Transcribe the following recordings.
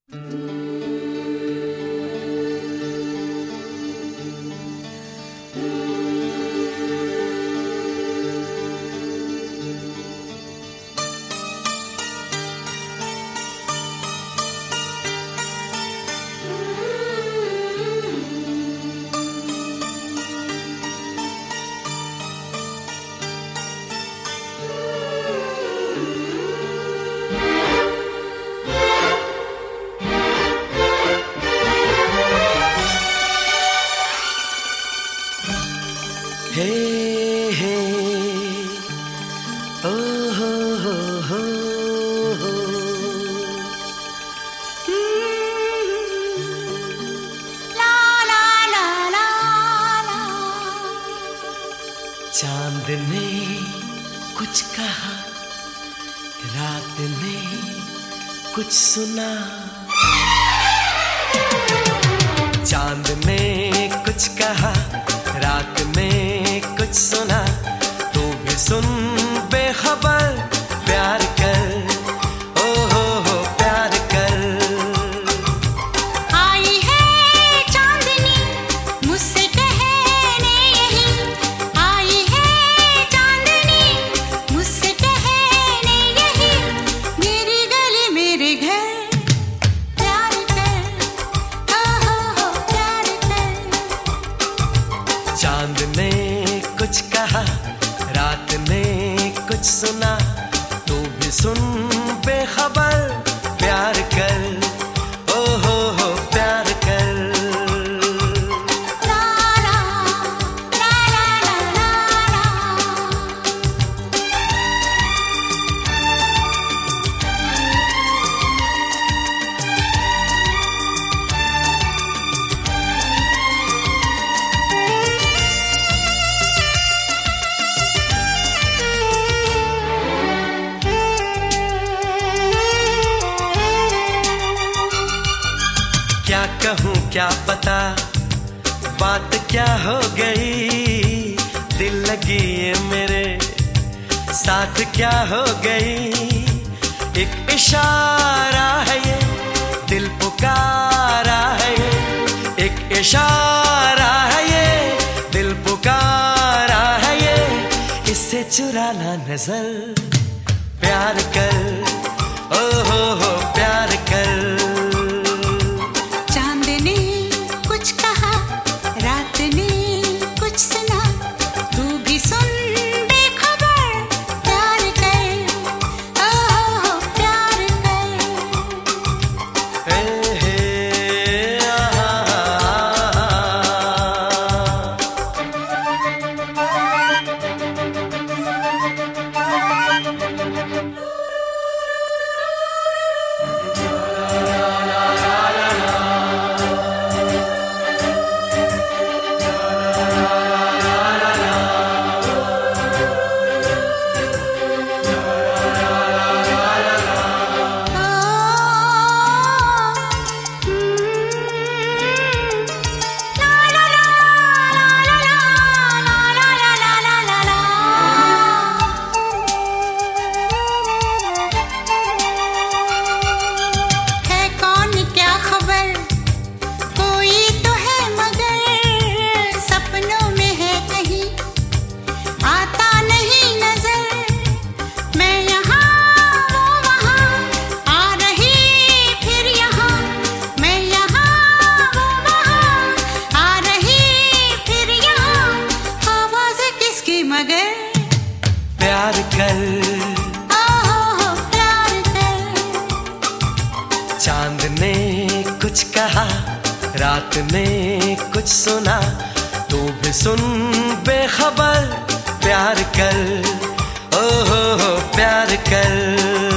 हे हे ओ हो ला ला ला ला ला। चांद ने कुछ कहा, रात ने कुछ सुना। चांद ने कुछ कहा, रात में कुछ सुना। तू भी सुन बेखबर, प्यार कर, ओ हो प्यार कर। आई है चांदनी मुझसे कहने यही, आई है चांदनी मुझसे कहने यही। मेरी गली मेरे घर, प्यार कर, हो प्यार कर। चांद ने कुछ कहा, रात ने कुछ सुना। तू भी सुन बेखबर, प्यार कर, ओ हो प्यार कर। ला ला ला ला ला ला। क्या कहूँ क्या पता, बात क्या हो गई। दिल लगी ये मेरे साथ क्या हो गई। एक इशारा है ये, दिल पुकारा है ये। एक इशारा है ये, दिल पुकारा है ये। इससे चुराना नजर, प्यार कर, ओ हो प्यार कर। रात ने कुछ सुना, तू भी सुन बेखबर, प्यार कर, ओ प्यार कर। हे हे प्यार कर, ओ प्यार कर। चांद ने कुछ कहा, रात ने कुछ सुना। तू भी सुन बेखबर, प्यार कर, ओ हो प्यार कर।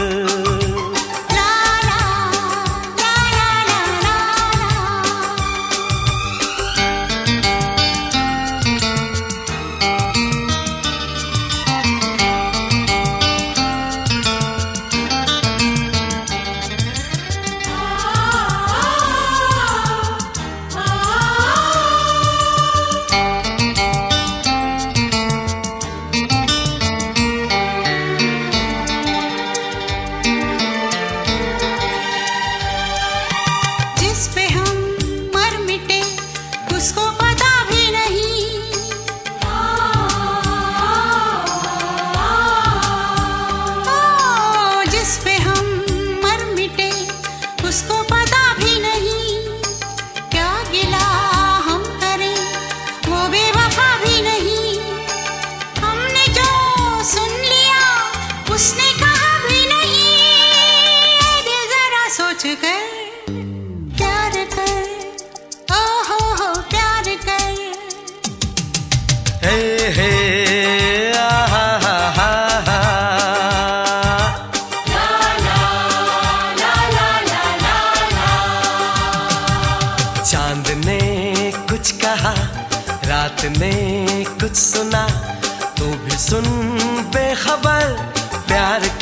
आज कर प्यार कर, ओ हो प्यार कर। हे हे आहा हा हा हा। चांद ने कुछ कहा, रात ने कुछ सुना, तू भी सुन बेखबर प्यार